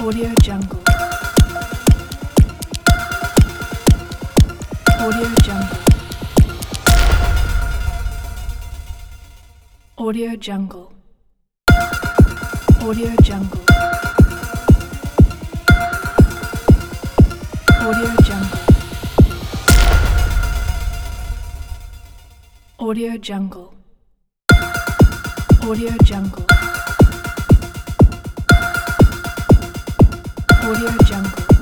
Audio Jungle. Audio Jungle. Audio Jungle. Audio Jungle. Audio Jungle. Audio Jungle. Audio Jungle. Audio Jungle.